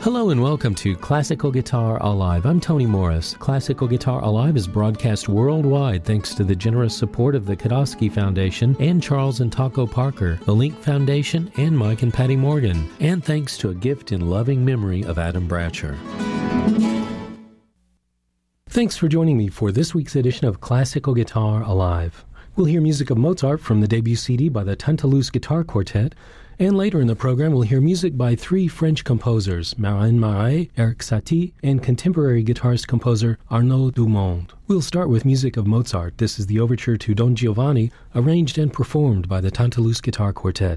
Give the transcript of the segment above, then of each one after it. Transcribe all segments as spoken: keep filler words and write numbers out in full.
Hello and welcome to Classical Guitar Alive. I'm Tony Morris. Classical Guitar Alive is broadcast worldwide thanks to the generous support of the Kodosky Foundation and Charles and Taco Parker, the Link Foundation, and Mike and Patty Morgan, and thanks to a gift in loving memory of Adam Bratcher. Thanks for joining me for this week's edition of Classical Guitar Alive. We'll hear music of Mozart from the debut C D by the Tantalus Guitar Quartet, and later in the program we'll hear music by three French composers, Marin Marais, Eric Satie, and contemporary guitarist-composer Arnaud Dumond. We'll start with music of Mozart. This is the overture to Don Giovanni, arranged and performed by the Tantalus Guitar Quartet.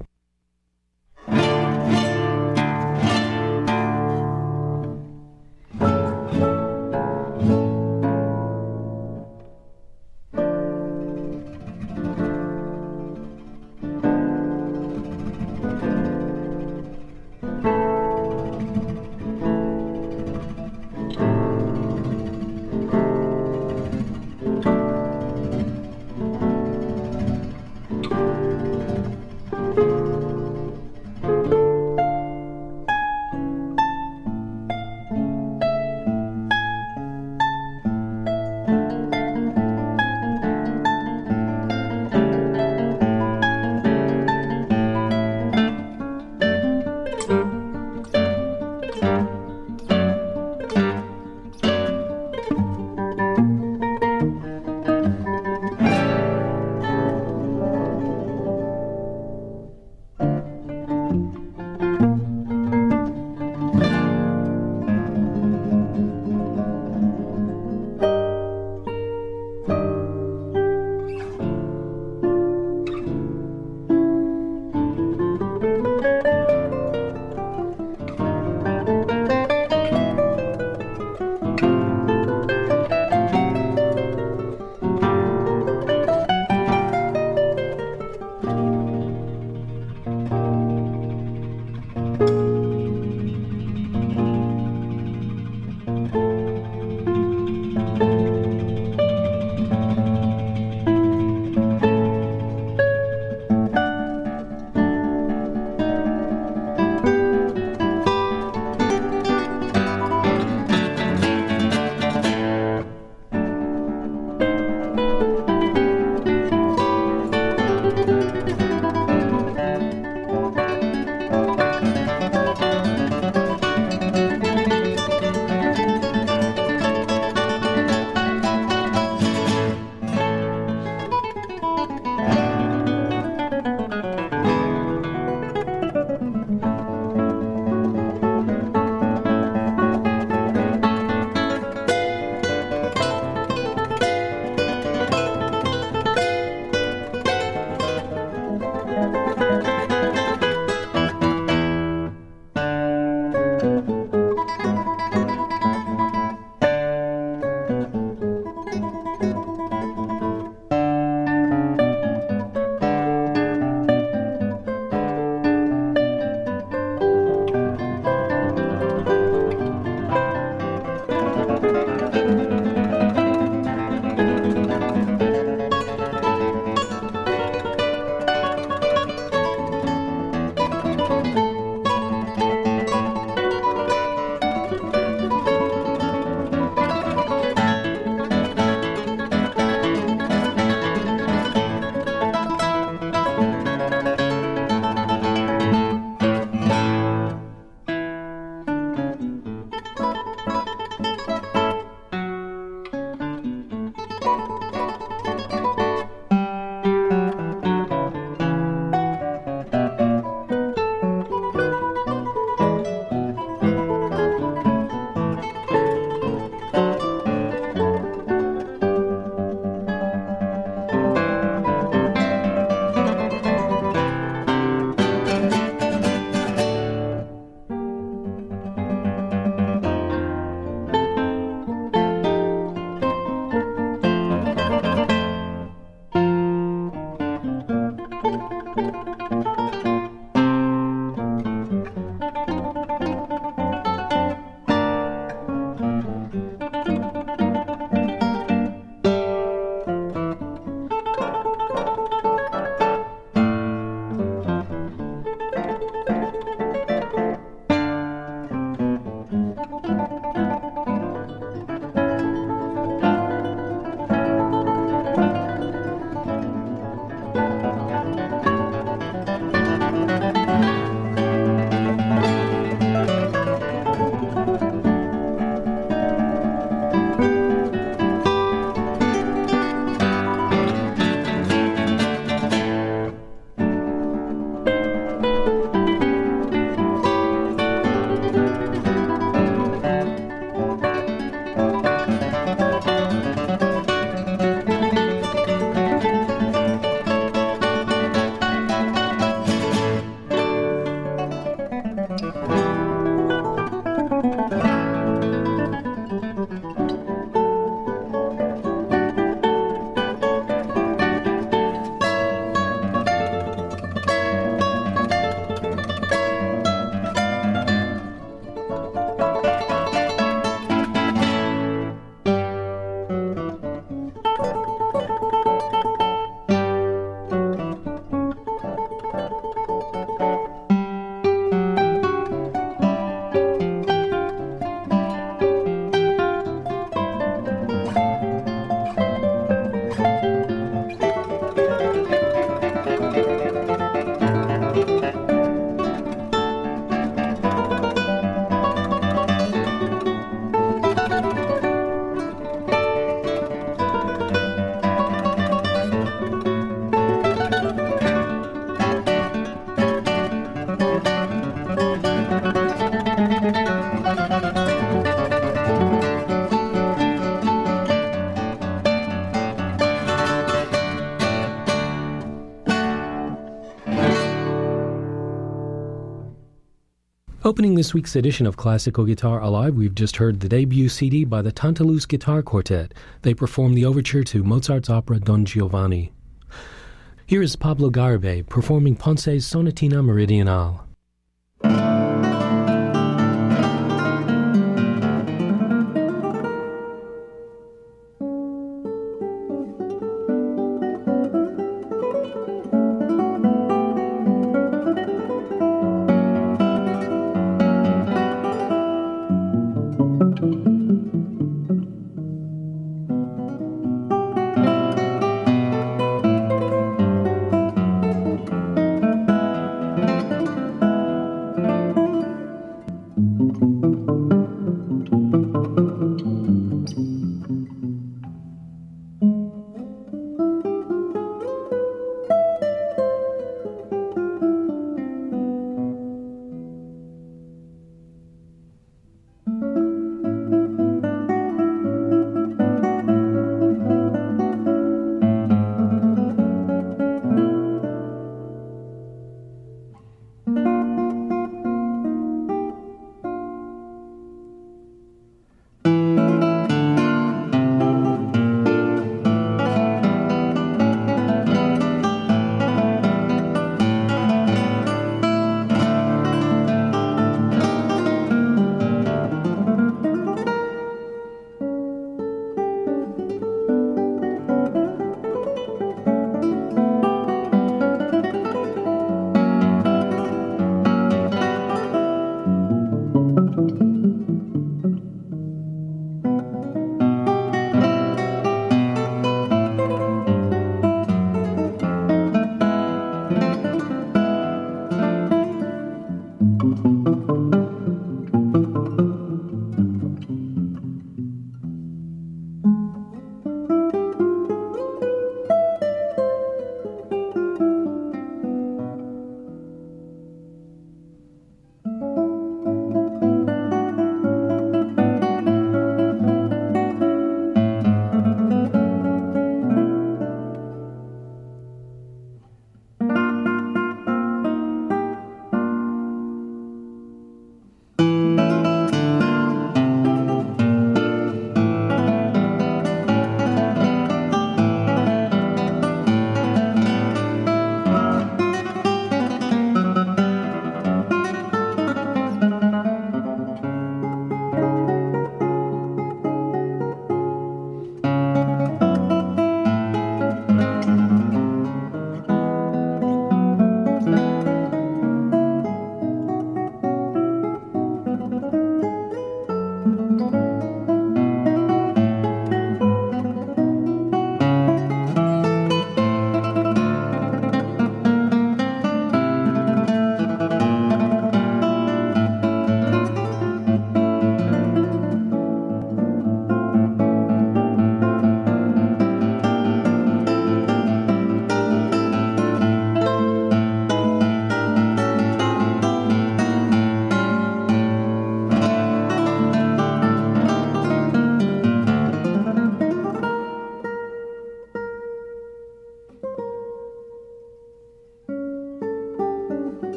Opening this week's edition of Classical Guitar Alive, we've just heard the debut C D by the Tantalus Guitar Quartet. They performed the overture to Mozart's opera Don Giovanni. Here is Pablo Garbe performing Ponce's Sonatina Meridionale.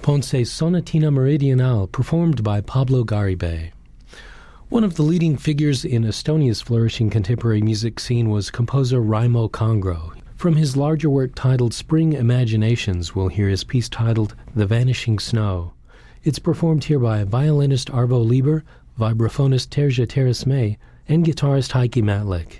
Ponce's Sonatina Meridional, performed by Pablo Garibay. One of the leading figures in Estonia's flourishing contemporary music scene was composer Raimo Kangro. From his larger work titled Spring Imaginations, we'll hear his piece titled The Vanishing Snow. It's performed here by violinist Arvo Lieber, vibraphonist Terje Terrace-May, and guitarist Heikki Matlik.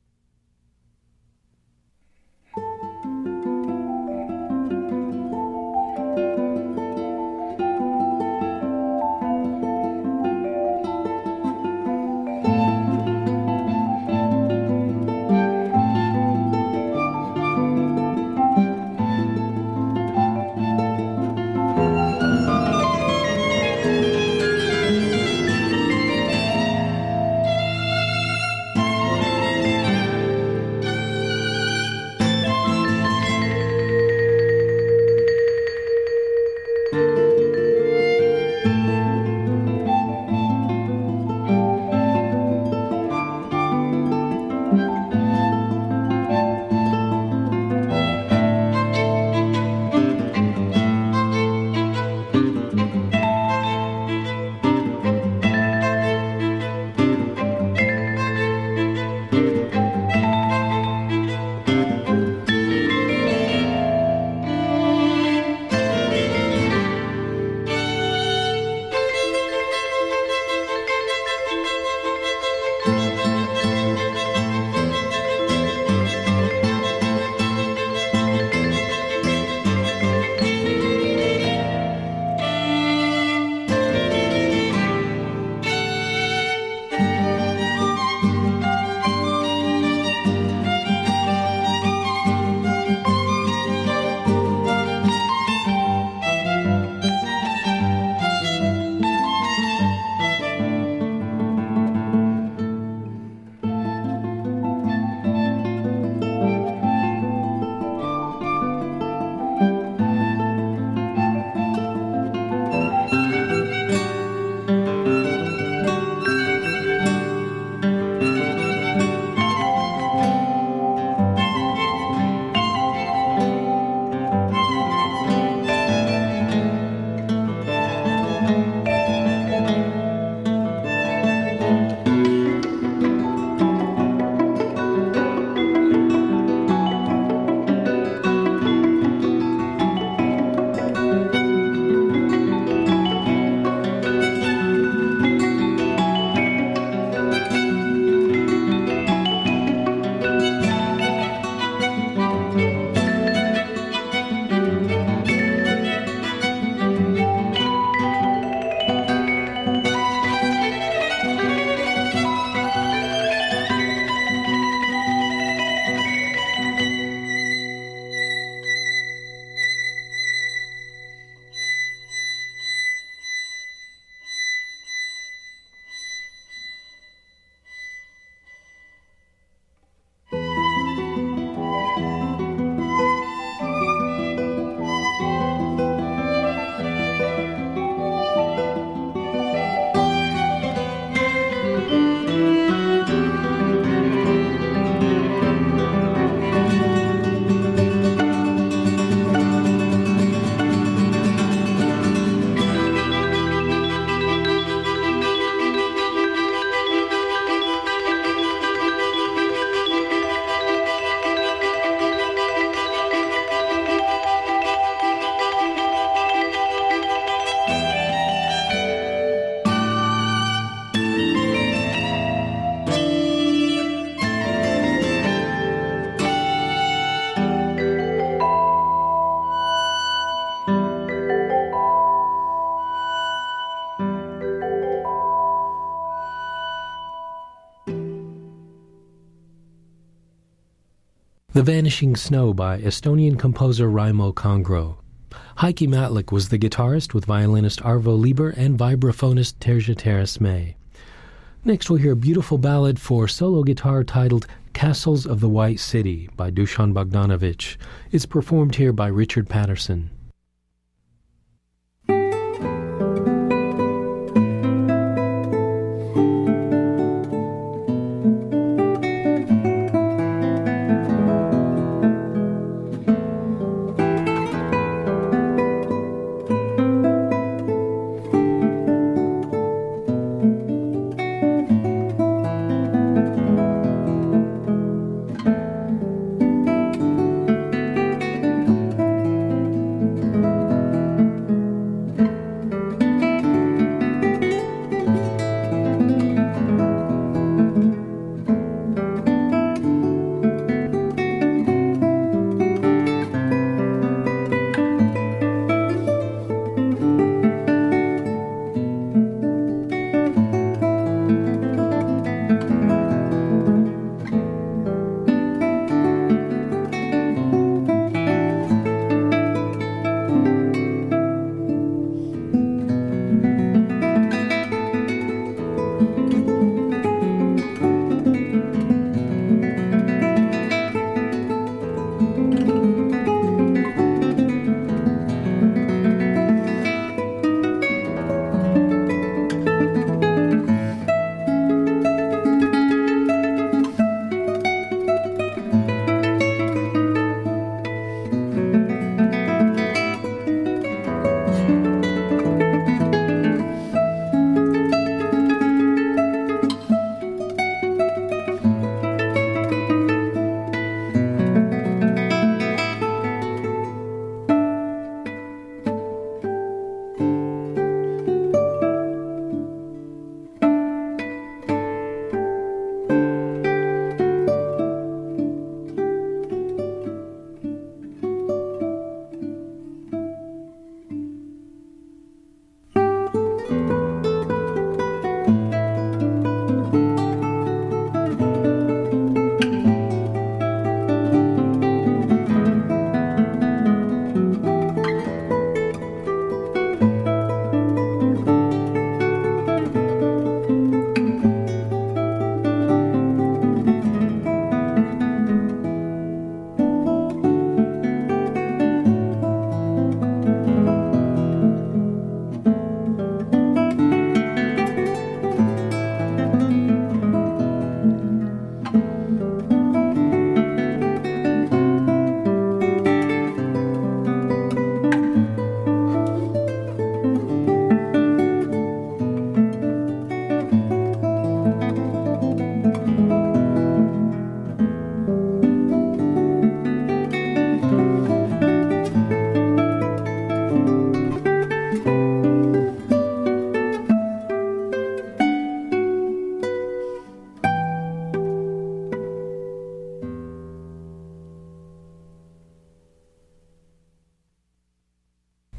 The Vanishing Snow by Estonian composer Raimo Kangro. Heikki Matlik was the guitarist with violinist Arvo Lieber and vibraphonist Terje Terrace-May. Next we'll hear a beautiful ballad for solo guitar titled Castles of the White City by Dusan Bogdanovic. It's performed here by Richard Patterson.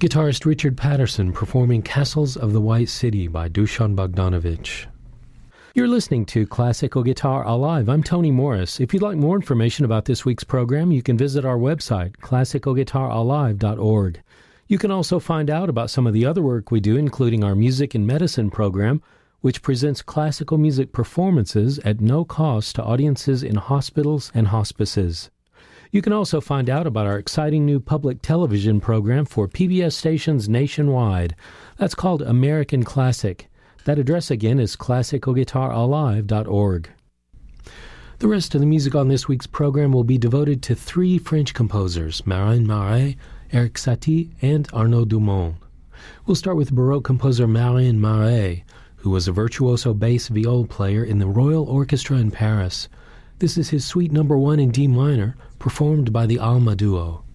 Guitarist Richard Patterson performing Castles of the White City by Dusan Bogdanovich. You're listening to Classical Guitar Alive. I'm Tony Morris. If you'd like more information about this week's program, you can visit our website, classical guitar alive dot org. You can also find out about some of the other work we do, including our Music and Medicine program, which presents classical music performances at no cost to audiences in hospitals and hospices. You can also find out about our exciting new public television program for P B S stations nationwide. That's called American Classic. That address again is classical guitar alive dot org. The rest of the music on this week's program will be devoted to three French composers, Marin Marais, Erik Satie, and Arnaud Dumont. We'll start with Baroque composer Marin Marais, who was a virtuoso bass viol player in the Royal Orchestra in Paris. This is his Suite Number One in D minor, performed by the Alma Duo.